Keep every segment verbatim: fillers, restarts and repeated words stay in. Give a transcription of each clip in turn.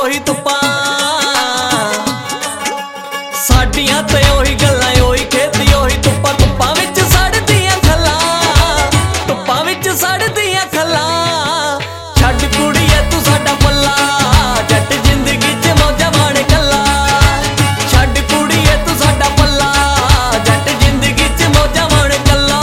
ओही धुप्पां साडियां ते ओही गल्लां ओही खेती ओही धुप्पां धुप्पां विच सड़दियां खल्लां धुप्पां विच सड़दियां खल्लां छड्ड कुड़ीए तू साडा पल्ला जट जिंदगी च मौजां माण कल्ला छड्ड कुड़ीए तू साडा पल्ला जट जिंदगी च मौजां माण कल्ला।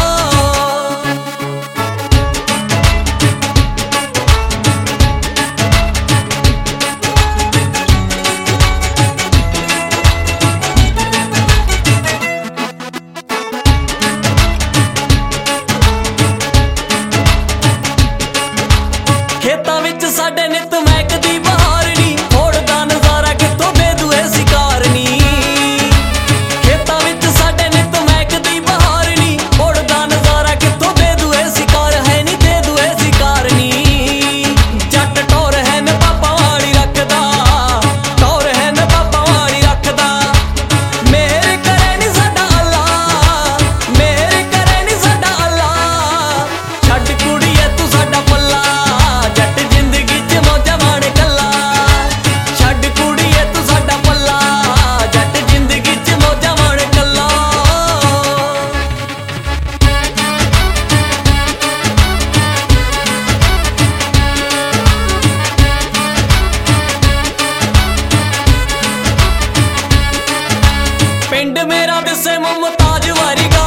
खेतां विच साडे नित महकदी बहार नी होड़दा नज़ारा कित्थों दे दूए शिकार नी खेतां विच साडे नित महकदी बहार नी होड़दा नज़ारा कित्थों दे दूए शिकार है नी दे दूए शिकार नी जट टौर है न पापा वाली रखदा टौर है न पापा वाली रखदा मेहर करे नी साडा अल्लाह मेहर करे नी साडा अल्लाह छड्ड कुड़ीए तू साडा पल्ला जट जिंदगी च मौजां माण कल्ला छड्ड कुड़ीए तू साडा पल्ला जट जिंदगी च मौजां माण कल्ला। पिंड मेरा दिसे मुमताज वारी गा